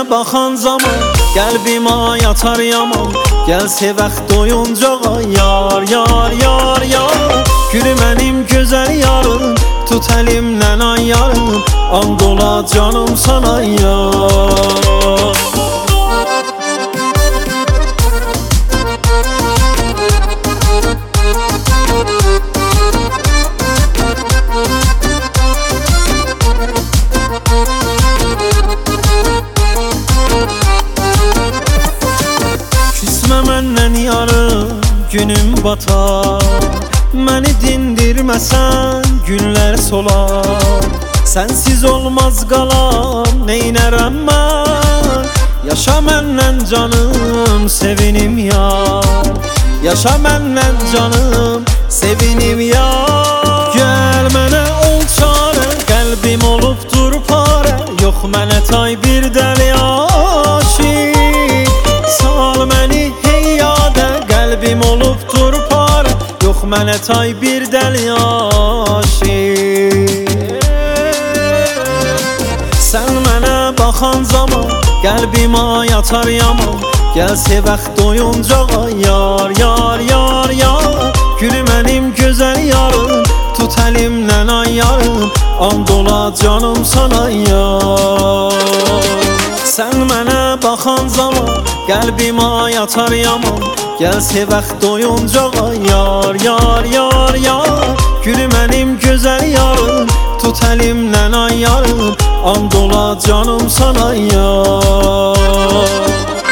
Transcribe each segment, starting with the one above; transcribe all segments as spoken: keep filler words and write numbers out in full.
baxan zaman qəlbimə yatar yaman. Gəl sevək doyuncağa yar, yar, yar, yar. Gülü mənim gözəl yarım, tut əlimdən ay yarım. And ola canım sana yar. Məndən yarım günüm batar. Məni dindirməsən günlər solar. Sənsiz olmaz qalam neynərəm mən. Yaşa məndən canım sevinim yar. Yaşa məndən canım sevinim yar. Gəl mənə ol çarə, qəlbim olubdur parə. Yox mənə tay bir dəli aşiq. Sal məni heyyada, qəlbim olubdur parə. Yox mənə tay bir dəli aşiq. Sən mənə baxan zaman qəlbimə yatar yaman. Gəl sevək doyuncağa yar, yar, yar, yar. Gülü mənim gözəl yarım, tut əlimdən ay yarım. And ola canım sana yar. Sən mənə baxan zaman qəlbimə yatar yaman. Gəl sevək doyuncağa yar, yar, yar, yar. Gülü mənim gözəl yarım, tut əlimdən ay yarım. And ola canım sana yar.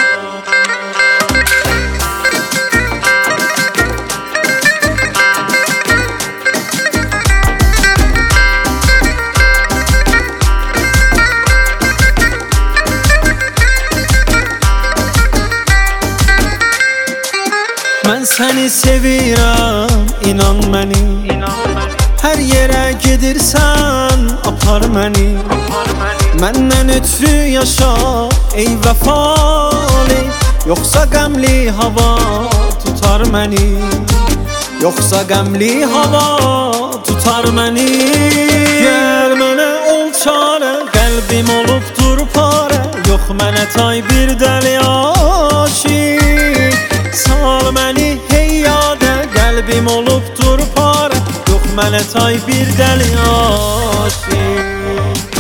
Mən səni sevirəm, inan məni. Hər yerə gedirsən, apar məni. Məndən ötrü yaşa, ey vəfalı. Yoxsa qəmli hava tutar məni. Yoxsa qəmli hava tutar məni. Gəl mənə ol çarə, qəlbim olubdur parə. Yox mənə tay bir dəli aşiq. Sal məni heyyada, qəlbim olubdur parə. Yox mənə tay bir dəli aşiq.